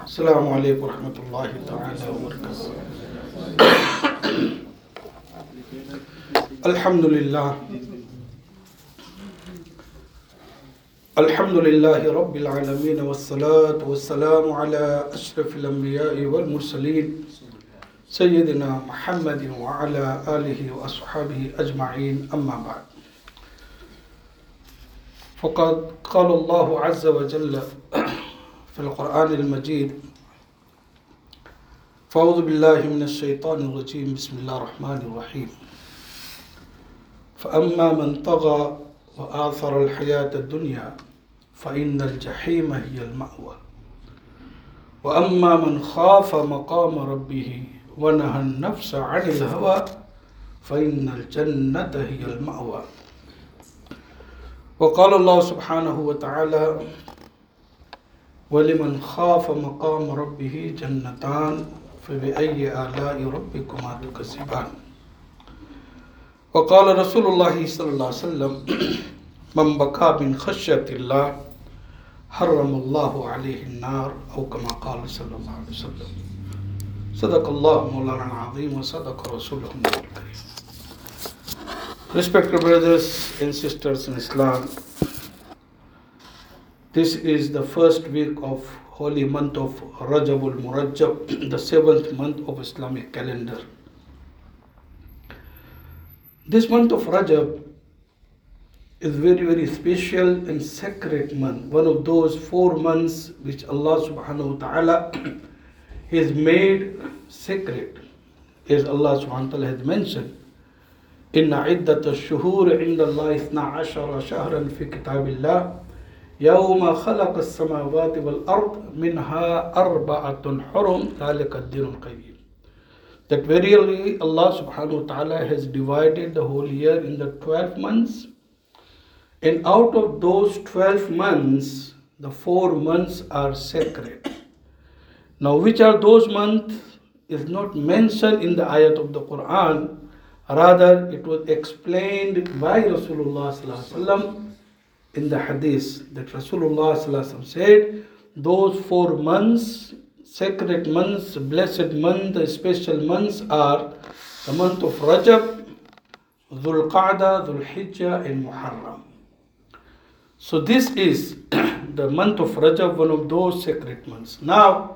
السلام عليكم ورحمة الله تعالى وبركاته. الحمد لله رب العالمين والصلاة والسلام على أشرف الأنبياء والمرسلين سيدنا محمد وعلى آله وأصحابه أجمعين، أما بعد. فقد قال الله عز وجل في القرآن المجيد: فأعوذ بالله من الشيطان الرجيم، بسم الله الرحمن الرحيم. فأما من طغى وآثر الحياة الدنيا فإن الجحيم هي المأوى، وأما من خاف مقام ربه ونهى النفس عن الهوى فإن الجنة هي المأوى. وقال الله سبحانه وتعالى: ولمن خاف مقام ربه جنتان فبأي آلاء ربكما تكذبان. وقال رسول الله صلى الله عليه وسلم: من بكى من خشية الله حرم الله عليه النار، أو كما قال صلى الله عليه وسلم. صدق الله مولانا العظيم وصدق رسوله الكريم. Respected brothers and sisters in Islam, this is the first week of holy month of Rajab al-Murajjab, the 7th month of Islamic calendar. This month of Rajab is very, very special and sacred month, one of those 4 months which Allah subhanahu wa ta'ala has made sacred. As Allah subhanahu wa ta'ala has mentioned, Inna iddat al-shuhur inda Allah 12 shahran fi kitabillah yawma khalaqa as-samawati wal-ard minha arba'atun hurum dhalika ad-din al-qayyim. That verily Allah subhanahu wa ta'ala has divided the whole year in the 12 months, and out of those 12 months, the 4 months are sacred. Now, which are those months is not mentioned in the ayat of the Quran. Rather, it was explained by Rasulullah sallallahu alaihi wasallam in the hadith, that Rasulullah sallallahu alaihi wasallam said, those 4 months, sacred months, blessed months, special months are the month of Rajab, Dhul Qa'dah, Dhul Hijjah and Muharram. So this is the month of Rajab, one of those sacred months. Now,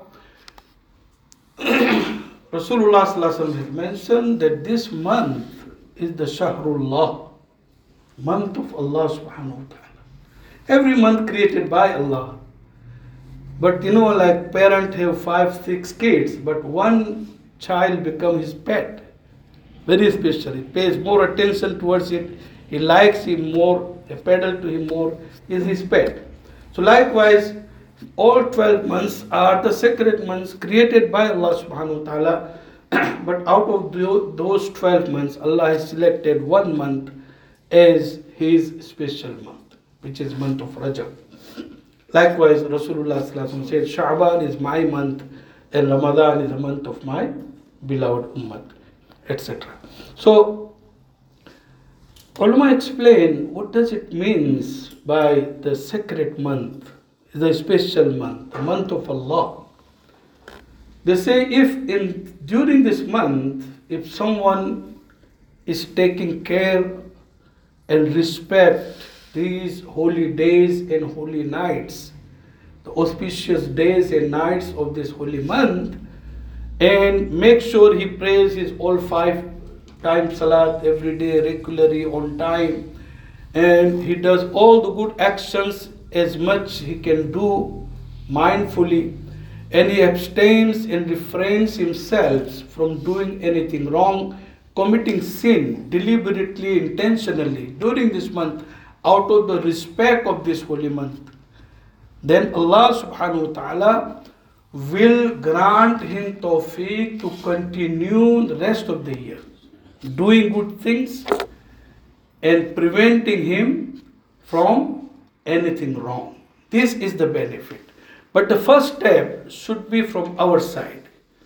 Rasulullah sallallahu alaihi wasallam has mentioned that this month is the Shahrullah, month of Allah subhanahu wa ta'ala. Every month created by Allah. But like parents have 5, 6 kids, but one child becomes his pet. Very special. He pays more attention towards it. He likes him more. They pedal to him more. Is his pet. So likewise, all 12 months are the sacred months created by Allah subhanahu wa ta'ala. But out of those 12 months, Allah has selected one month as his special month, which is month of Rajab. Likewise, Rasulullah sallallahu alaihi wasallam said, Sha'ban is my month and Ramadan is a month of my beloved ummah, etc. So, ulama explain what does it means by the sacred month, the special month, the month of Allah. They say during this month, if someone is taking care and respect these holy days and holy nights, the auspicious days and nights of this holy month, and make sure he prays his all 5 times salat every day regularly on time, and he does all the good actions as much he can do mindfully, and he abstains and refrains himself from doing anything wrong, committing sin deliberately, intentionally during this month out of the respect of this holy month, then Allah subhanahu wa ta'ala will grant him tawfiq to continue the rest of the year doing good things and preventing him from anything wrong. This is the benefit. But the first step should be from our side.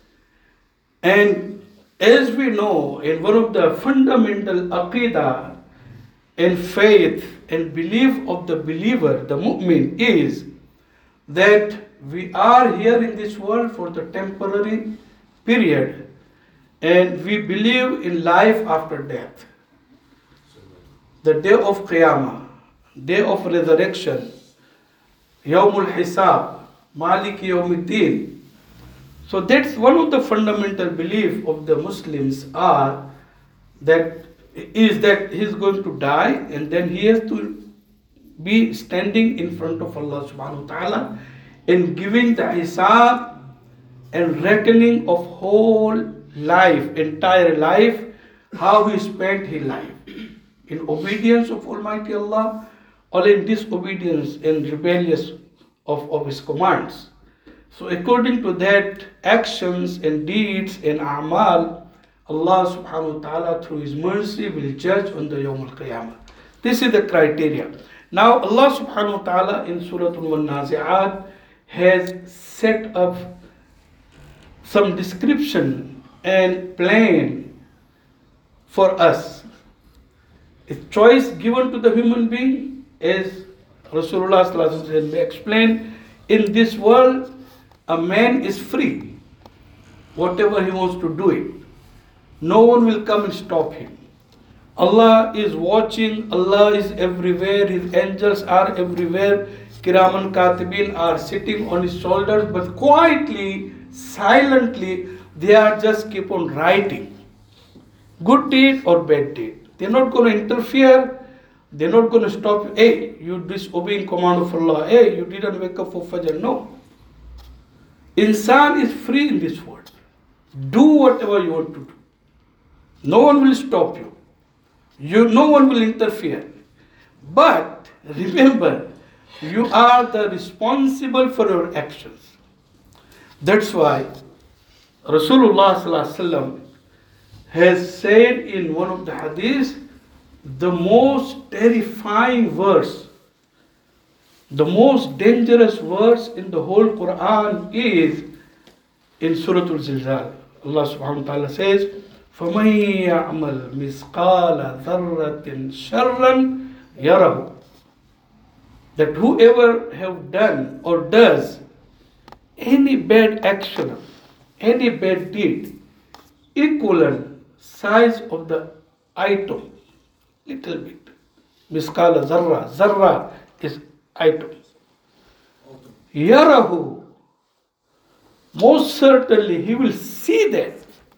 And as we know, in one of the fundamental aqidah and faith and belief of the believer, the mu'min, is that we are here in this world for the temporary period, and we believe in life after death. The day of Qiyamah, day of resurrection, Yawmul Hisab, Malik Yawmiddin. So that's one of the fundamental belief of the Muslims are that he's going to die and then he has to be standing in front of Allah subhanahu wa ta'ala and giving the hisab and reckoning of whole life, entire life, how he spent his life. In obedience of Almighty Allah or in disobedience and rebellious of His commands. So according to that, actions and deeds and a'mal, Allah subhanahu wa ta'ala through His mercy will judge on the Yawm al-Qiyamah. This is the criteria. Now Allah subhanahu wa ta'ala in Surah Al-Nazi'at has set up some description and plan for us. A choice given to the human being, as Rasulullah sallallahu alaihi wasallam explained, in this world a man is free. Whatever he wants to do it. No one will come and stop him. Allah is watching, Allah is everywhere, His angels are everywhere, Kiraman Katibin are sitting on His shoulders, but quietly, silently, they are just keep on writing. Good deed or bad deed. They're not going to interfere, they're not going to stop you. Hey, you disobeying command of Allah. Hey, you didn't wake up for Fajr. No. Insan is free in this world. Do whatever you want to do. No one will stop you. No one will interfere. But remember, you are the responsible for your actions. That's why Rasulullah sallallahu alaihi wasallam has said in one of the hadiths, the most terrifying verse, the most dangerous verse in the whole Quran is in Surah Al-Zilzal. Allah subhanahu wa ta'ala says, فَمَنْ يَعْمَلْ مِثْقَالَ ذَرَّةٍ شَرًّا يَرَهُ. That whoever have done or does any bad action, any bad deed, equivalent size of the item, little bit. Miskala zarra. Zarra is item. Yarahu. Most certainly he will see that.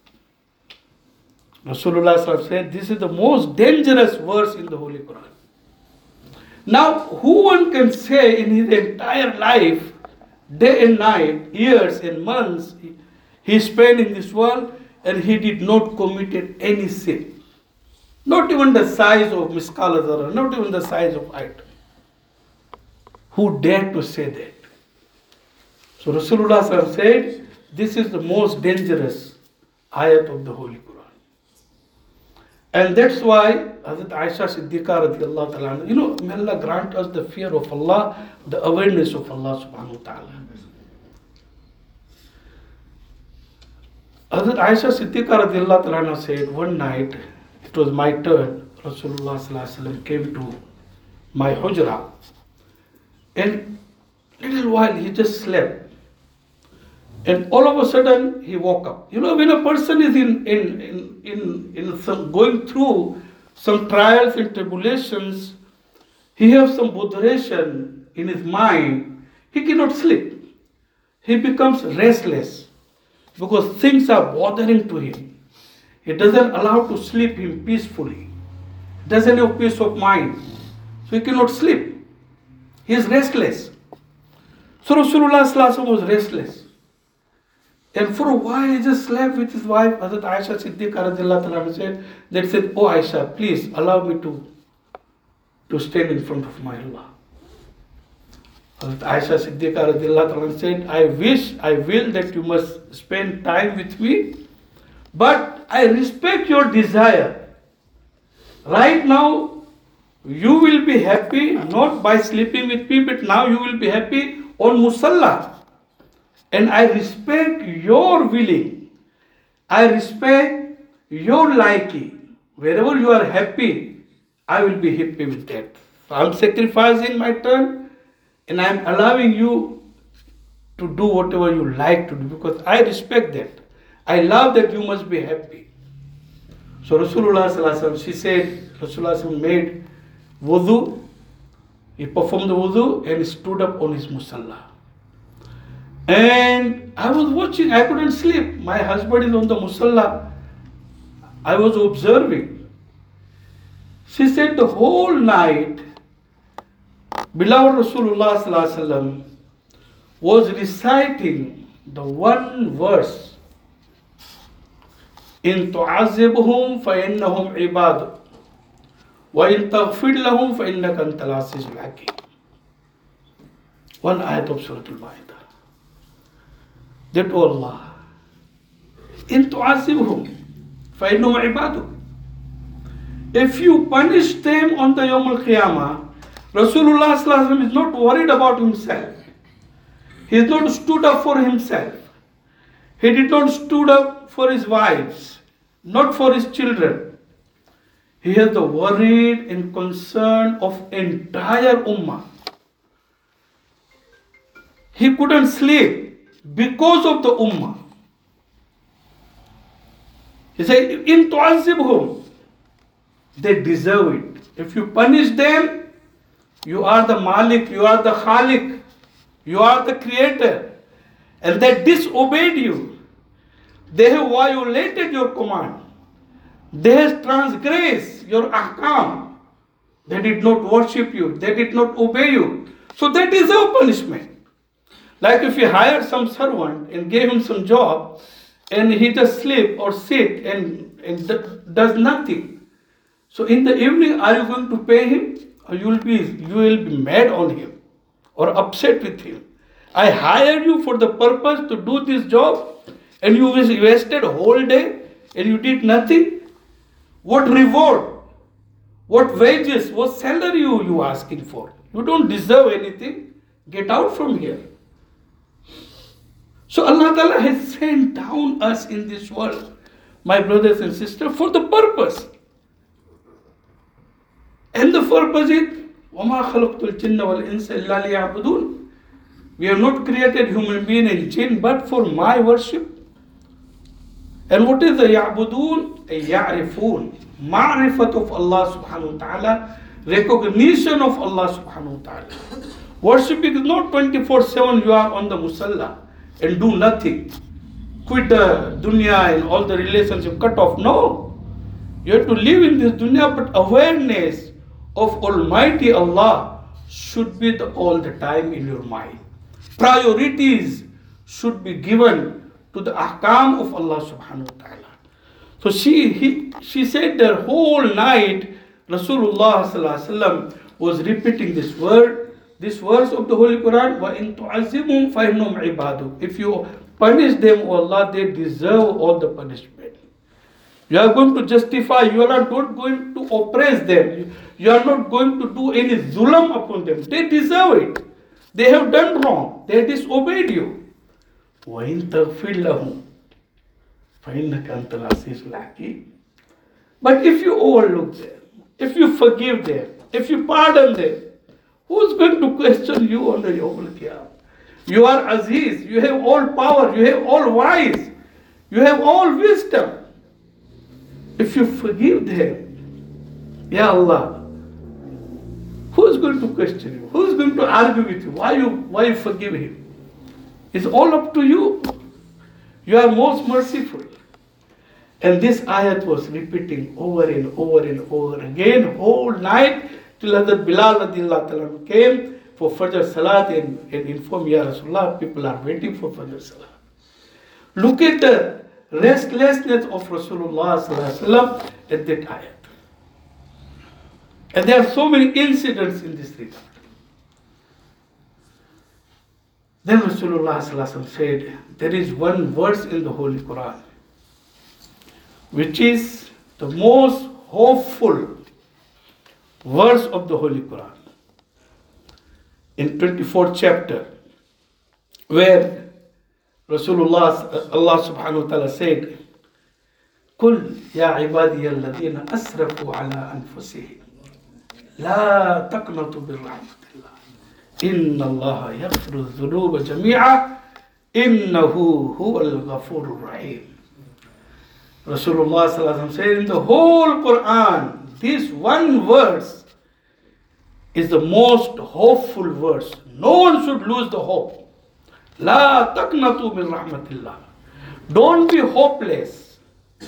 Rasulullah said this is the most dangerous verse in the Holy Quran. Now, who one can say in his entire life, day and night, years and months, he spent in this world and he did not commit any sin. Not even the size of miskala zarra, not even the size of item. Who dared to say that? So Rasulullah said, this is the most dangerous ayat of the Holy Quran. And that's why Hazrat Aisha Siddiqa radiallahu ta'ala, may Allah grant us the fear of Allah, the awareness of Allah subhanahu wa ta'ala. Hazrat Aisha Siddiqa radiallahu ta'ala said, one night, it was my turn, Rasulullah sallallahu alaihi wasallam came to my hujra, and little while he just slept. And all of a sudden he woke up. When a person is in some going through some trials and tribulations, he has some botheration in his mind, he cannot sleep. He becomes restless because things are bothering to him. It doesn't allow to sleep him peacefully. Doesn't have peace of mind. So he cannot sleep. He is restless. So Rasulullah sallallahu alaihi wasallam was restless. And for a while he just slept with his wife, Hazrat Aisha Siddiqa radiallahu ta'ala said, oh Aisha, please allow me to stand in front of my Allah. Hazrat Aisha Siddiqa radiallahu ta'ala said, I will that you must spend time with me, but I respect your desire. Right now, you will be happy not by sleeping with me, but now you will be happy on Musalla. And I respect your willing. I respect your liking. Wherever you are happy, I will be happy with that. So I am sacrificing my turn and I am allowing you to do whatever you like to do because I respect that. I love that you must be happy. So Rasulullah sallallahu alaihi wasallam, she said, Rasulullah sallallahu alaihi wasallam made wudu. He performed the wudu and he stood up on his musalla. And I was watching, I couldn't sleep. My husband is on the musalla. I was observing. She said the whole night, beloved Rasulullah sallallahu alaihi wasallam was reciting the one verse, إن تعذبهم فإنهم عباد وإن تغفر لهم فإنك أنت العزيز الحكيم. One ayat of Surah Al-Ma'idah. That, O Allah, إن تعذبهم فإنهم عباد. If you punish them on the Yawm al-Qiyamah, Rasulullah sallallahu alaihi wasallam is not worried about himself. He has not stood up for himself. He did not stood up for his wives, not for his children. He has the worried and concern of entire ummah. He couldn't sleep because of the ummah. He said, in tu'azibhum, they deserve it. If you punish them, you are the Malik, you are the Khalik, you are the Creator, and they disobeyed you. They have violated your command. They have transgressed your ahkam. They did not worship you. They did not obey you. So they deserve punishment. Like if you hire some servant and gave him some job and he just sleep or sit and does nothing. So in the evening, are you going to pay him? Or you will be mad on him or upset with him. I hired you for the purpose to do this job and you wasted a whole day and you did nothing. What reward, what wages, what salary you asking for? You don't deserve anything. Get out from here. So Allah Ta'ala has sent down us in this world, my brothers and sisters, for the purpose. And the purpose is, وَمَا خَلَقْتُ الْجِنَّ وَالْإِنسَ إِلَّا لِيَعْبُدُونَ. We have not created human being and jinn but for my worship. And what is the ya'budun? A ya'rifun. Ma'rifat of Allah subhanahu wa ta'ala. Recognition of Allah subhanahu wa ta'ala. Worshipping is not 24/7 you are on the musalla and do nothing. Quit the dunya and all the relationship cut off. No. You have to live in this dunya, but awareness of Almighty Allah should be all the time in your mind. Priorities should be given to the ahkam of Allah subhanahu wa ta'ala. So she said the whole night Rasulullah sallallahu alaihi wasallam was repeating this verse of the Holy Quran, وَإِن تُعَذِّبْهُمْ فَإِنَّهُمْ عِبَادُ. If you punish them, O Allah, they deserve all the punishment. You are going to justify, you are not going to oppress them. You are not going to do any zulam upon them. They deserve it. They have done wrong. They disobeyed you. وَإِن تَغْفِرْ لَهُمْ فَإِنَّكَ أَنْتَ الْعَزِيزُ الْحَكِيمُ. But if you overlook them, if you forgive them, if you pardon them, who's going to question you on the Yawm al-Qiyamah? You are Aziz. You have all power. You have all wise. You have all wisdom. If you forgive them, Ya Allah, who's going to question you? Who's going to argue with you? Why you forgive him? It's all up to you. You are most merciful. And this ayat was repeating over and over and over again, whole night, till Hazrat Bilal radiallahu ta'ala came for Fajr Salat and informed, Ya Rasulullah, people are waiting for Fajr Salat. Look at the restlessness of Rasulullah sallallahu alaihi wasallam at that ayat. And there are so many incidents in this regard. Then Rasulullah sallallahu alaihi wasallam said, there is one verse in the Holy Quran which is the most hopeful verse of the Holy Quran. In 24th chapter, where Rasulullah, Allah subhanahu wa ta'ala said, قُلْ يَا عِبَادِيَ الَّذِينَ أَسْرَفُوا عَلَىٰ أَنفُسِهِمْ لَا تَقْنَطُوا مِنْ رَحْمَةِ اللَّهِ إِنَّ اللَّهَ يَغْفِرُ الذُّنُوبَ جَمِيعًا Innahu huwal ghafurur rahim. Rasulullah sallallahu alaihi wasallam said in the whole Quran, this one verse is the most hopeful verse. No one should lose the hope. La taqnatu min rahmatillah. Don't be hopeless.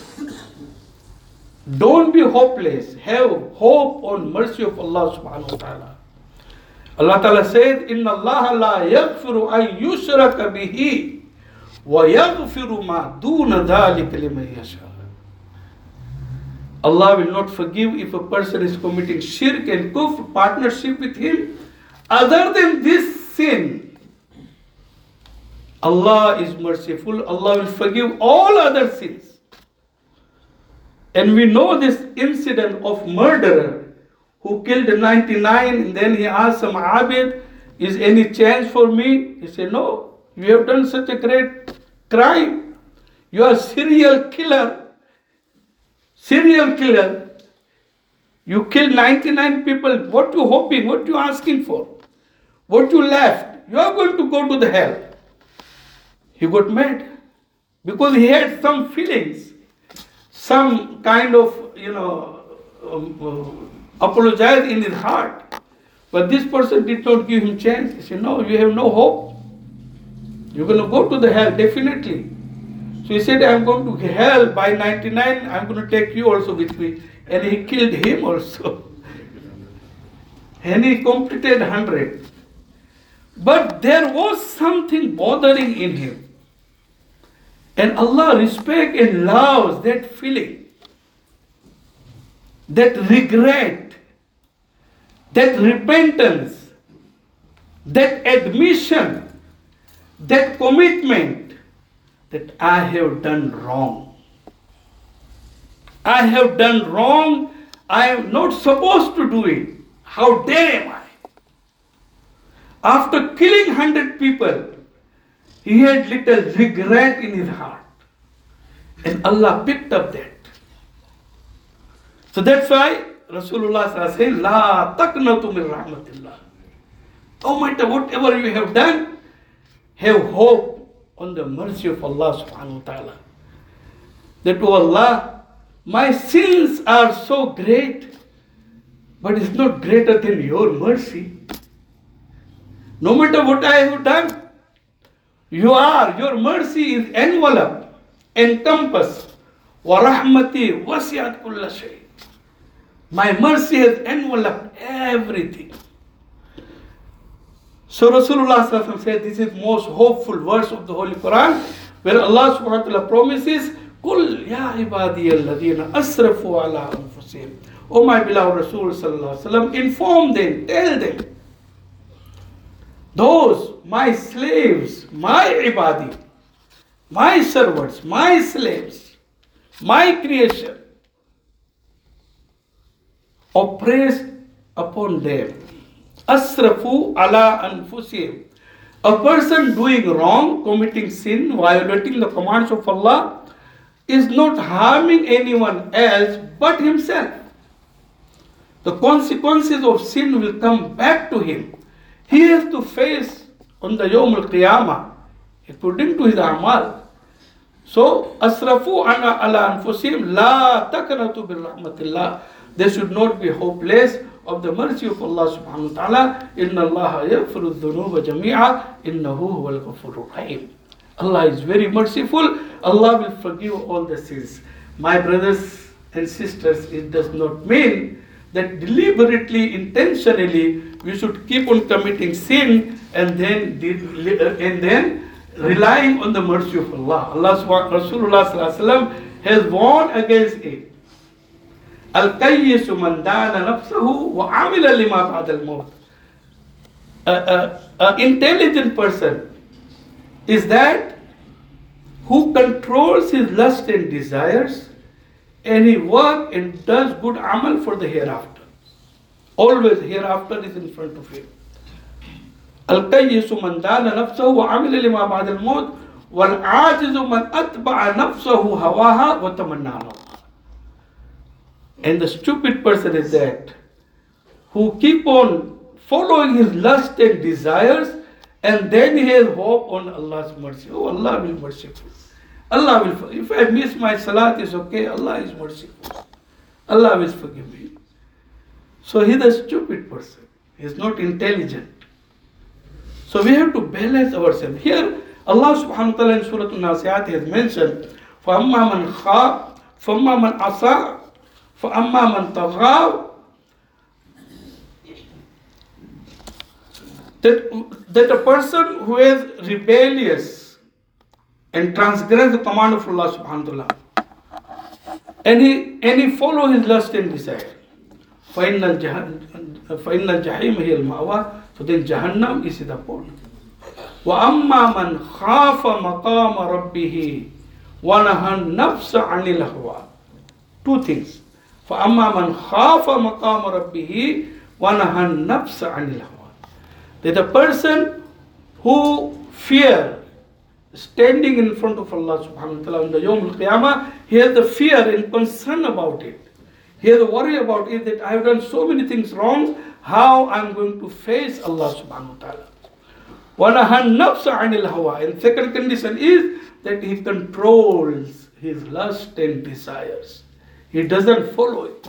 Don't be hopeless. Have hope on mercy of Allah subhanahu wa ta'ala. Allah ta'ala said, Inna Allah la yaghfiru an yushraka bihi wa yaghfiru ma duna dhalika liman yasha. Allah will not forgive if a person is committing shirk and kufr, partnership with him. Other than this sin, Allah is merciful. Allah will forgive all other sins. And we know this incident of murderer who killed 99 and then he asked some abid, is any chance for me? He said, no, you have done such a great crime. You are serial killer. Serial killer. You killed 99 people. What you hoping? What you asking for? What you left? You are going to go to the hell. He got mad because he had some feelings, some kind of, apologize in his heart. But this person did not give him chance. He said, no, you have no hope. You're going to go to the hell, definitely. So he said, I'm going to hell by 99, I'm going to take you also with me. And he killed him also. And he completed 100. But there was something bothering in him. And Allah respects and loves that feeling, that regret, that repentance, that admission, that commitment that I have done wrong. I have done wrong. I am not supposed to do it. How dare am I? After killing 100 people, he had little regret in his heart. And Allah picked up that. So that's why Rasulullah says, La taqnatu min rahmatillah. No matter whatever you have done, have hope on the mercy of Allah subhanahu wa ta'ala. That, oh Allah, my sins are so great, but it's not greater than your mercy. No matter what I have done, your mercy is enveloped, encompassed. Wa rahmati wasi'at kulla shay. My mercy has enveloped everything. So Rasulullah said, this is most hopeful verse of the Holy Quran, where Allah subhanahu wa ta'ala promises, Qul ya ibadiya alladhina asrafu ala anfusihim. O my beloved Rasul sallallahu alaihi wasallam, inform them, tell them, those, my slaves, my ibadi, my servants, my slaves, my creation, oppressed upon them. Asrafu ala anfusihim. A person doing wrong, committing sin, violating the commands of Allah, is not harming anyone else but himself. The consequences of sin will come back to him. He has to face on the Yawm al-Qiyamah, according to his amal. So, asrafu ala anfusihim la taqnatu bil rahmatillah. They should not be hopeless of the mercy of Allah subhanahu wa ta'ala. Inna Allah yaghfiru dhunuba jami'a innahu huwal ghafurur rahim. Allah is very merciful. Allah will forgive all the sins. My brothers and sisters, it does not mean that deliberately, intentionally, we should keep on committing sin and then relying on the mercy of Allah. Rasulullah sallallahu alaihi wasallam has warned against it. Al-Qayyisu man dana nafsahu wa amila lima ba'da al-maut. An intelligent person is that who controls his lust and desires, and he works and does good amal for the hereafter. Always hereafter is in front of him. Al-Qayyisu man dana nafsahu wa amila lima ba'da al-maut wal-ajizu man atba'a nafsahu hawaha wa tamanna. And the stupid person is that who keep on following his lust and desires And then he has hope on Allah's mercy. Oh, Allah will be merciful. Allah will, if I miss my salat, it's okay. Allah is merciful. Allah will forgive me. So he is a stupid person. He is not intelligent. So we have to balance ourselves. Here, Allah subhanahu wa ta'ala in Surah Al-Nasiyat has mentioned, فَأَمَّا مَنْ خَافَ فَأَمَّا مَنْ عَصَى فَأَمَّا مَنْ طَغَى. That a person who is rebellious and transgress the command of Allah subhanahu wa ta'ala, and he follow his lust and desire, فَإِنَّ الْجَحِيمَ هِيَ الْمَأْوَى. So then Jahannam is the point. وَأَمَّا مَنْ خَافَ مَقَامَ رَبِّهِ وَنَهَى النَّفْسَ عَنِ الْهَوَى. Two things. فَأَمَّا مَنْ خَافَ مَقَامَ رَبِّهِ وَنَهَى النَّفْسَ عَنِ الْهَوَى. That a person who fear standing in front of Allah subhanahu wa ta'ala on the Yawm al-Qiyamah, he has the fear and concern about it. He has a worry about it that I have done so many things wrong, how I am going to face Allah subhanahu wa ta'ala. وَنَهَى النَّفْسَ عَنِ الْهَوَى. And second condition is that he controls his lust and desires. He doesn't follow it.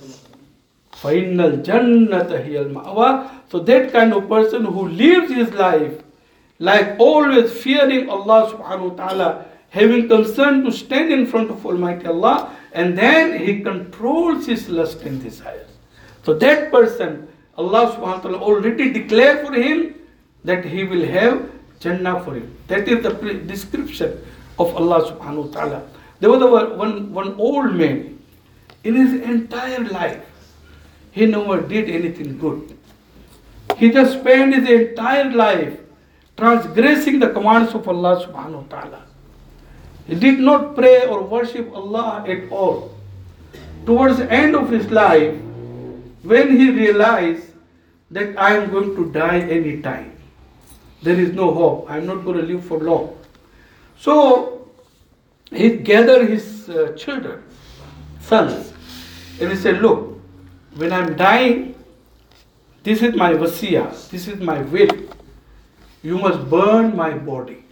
فَإِنَّ الْجَنَّةَ هِيَ الْمَأْوَى. So that kind of person who lives his life like always fearing Allah subhanahu wa ta'ala, having concern to stand in front of Almighty Allah, and then he controls his lust and desires. So that person, Allah subhanahu wa ta'ala already declared for him that he will have Jannah for him. That is the description of Allah subhanahu wa ta'ala. There was one old man, in his entire life, he never did anything good. He just spent his entire life transgressing the commands of Allah subhanahu wa ta'ala. He did not pray or worship Allah at all. Towards the end of his life, when he realized that I am going to die any time, there is no hope, I am not going to live for long. So he gathered his children, sons, and he said, look, when I am dying, this is my wasiyah, this is my will. You must burn my body.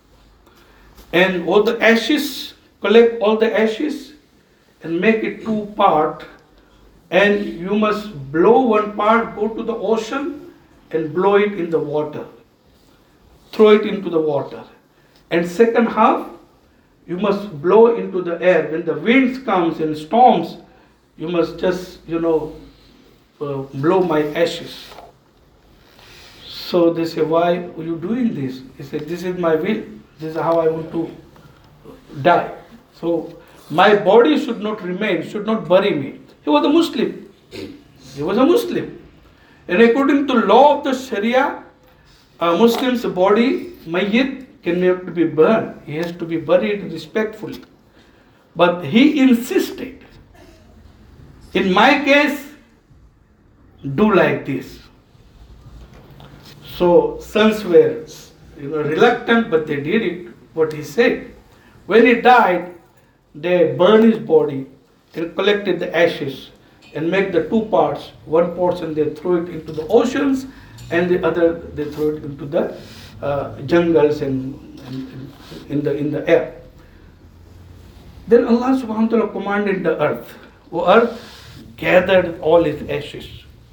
And all the ashes, collect all the ashes and make it two part. And you must blow one part, go to the ocean and blow it in the water. Throw it into the water. And second half, you must blow into the air. When the winds comes and storms, you must just, blow my ashes. So they say, why are you doing this? He said, this is my will. This is how I want to die. So my body should not remain, should not bury me. He was a Muslim. He was a Muslim. And according to law of the Sharia, a Muslim's body, mayyit, cannot to be burned. He has to be buried respectfully. But he insisted. In my case, do like this. So sons were reluctant, but they did it, what he said. When he died, they burned his body and collected the ashes and make the two parts. One portion they throw it into the oceans, and the other they throw it into the jungles and in the air. Then Allah subhanahu wa ta'ala commanded the earth. O earth, gathered all its ashes.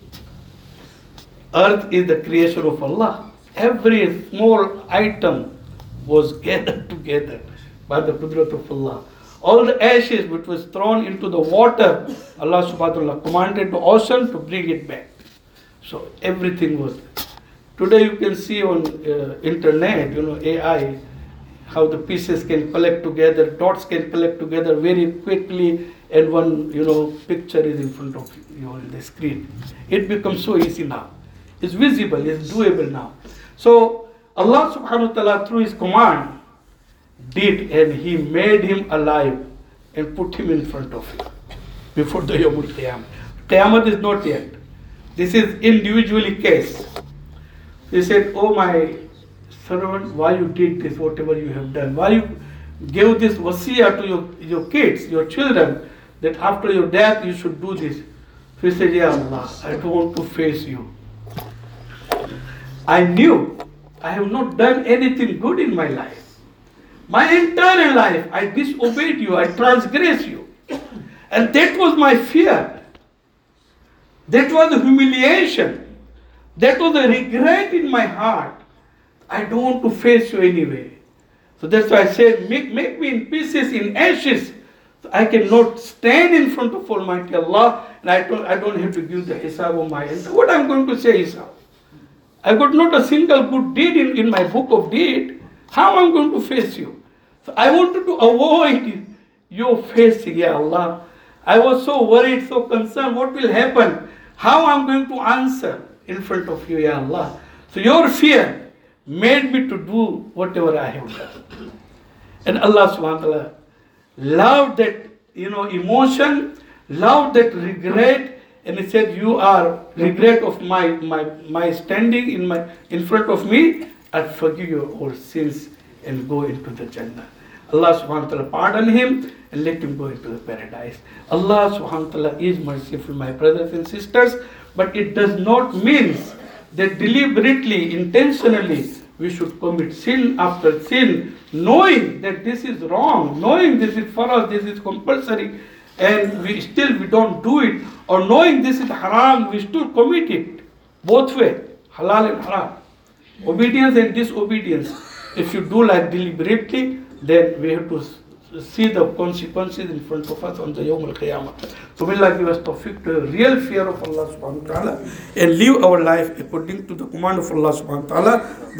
Earth is the creation of Allah. Every small item was gathered together by the qudrat of Allah. All the ashes which was thrown into the water, Allah subhanahu wa ta'ala commanded the ocean to bring it back. So everything was there. Today you can see on internet, AI, how the pieces can collect together, dots can collect together very quickly, and one, picture is in front of you on the screen. It becomes so easy now. It's visible, it's doable now. So Allah subhanahu wa ta'ala through his command did, and he made him alive and put him in front of him before the Yawmul Qiyamah. Qiyamah is not yet. This is individually case. He said, oh my servant, why you did this, whatever you have done? Why you gave this wasiyah to your kids, your children, that after your death you should do this? So he said, Ya Allah, I don't want to face you. I knew I have not done anything good in my life. My entire life, I disobeyed you, I transgressed you. And that was my fear. That was the humiliation. That was the regret in my heart. I don't want to face you anyway. So that's why I said, make me in pieces, in ashes. So I cannot stand in front of Almighty Allah, and I don't have to give the hisab of my end. What I'm going to say hisab? I got not a single good deed in my book of deed. How I'm going to face you? So I wanted to avoid your facing, Ya Allah. I was so worried, so concerned, what will happen? How I'm going to answer in front of you, Ya Allah. So your fear made me to do whatever I have done. And Allah subhanahu wa ta'ala loved that, emotion, loved that regret, and He said, you are regret of my standing in front of me, I'll forgive you all sins and go into the Jannah. Allah subhanahu wa ta'ala pardon him and let him go into the paradise. Allah subhanahu wa ta'ala is merciful, my brothers and sisters, but it does not mean that deliberately, intentionally, we should commit sin after sin, knowing that this is wrong, knowing this is for us, this is compulsory, and we don't do it, or knowing this is haram, we still commit it. Both way, halal and haram. Obedience and disobedience. If you do like deliberately, then we have to see the consequences in front of us on the Yawm al-Qiyamah. So may Allah give us tawfiq to have real fear of Allah subhanahu wa ta'ala and live our life according to the command of Allah subhanahu wa ta'ala.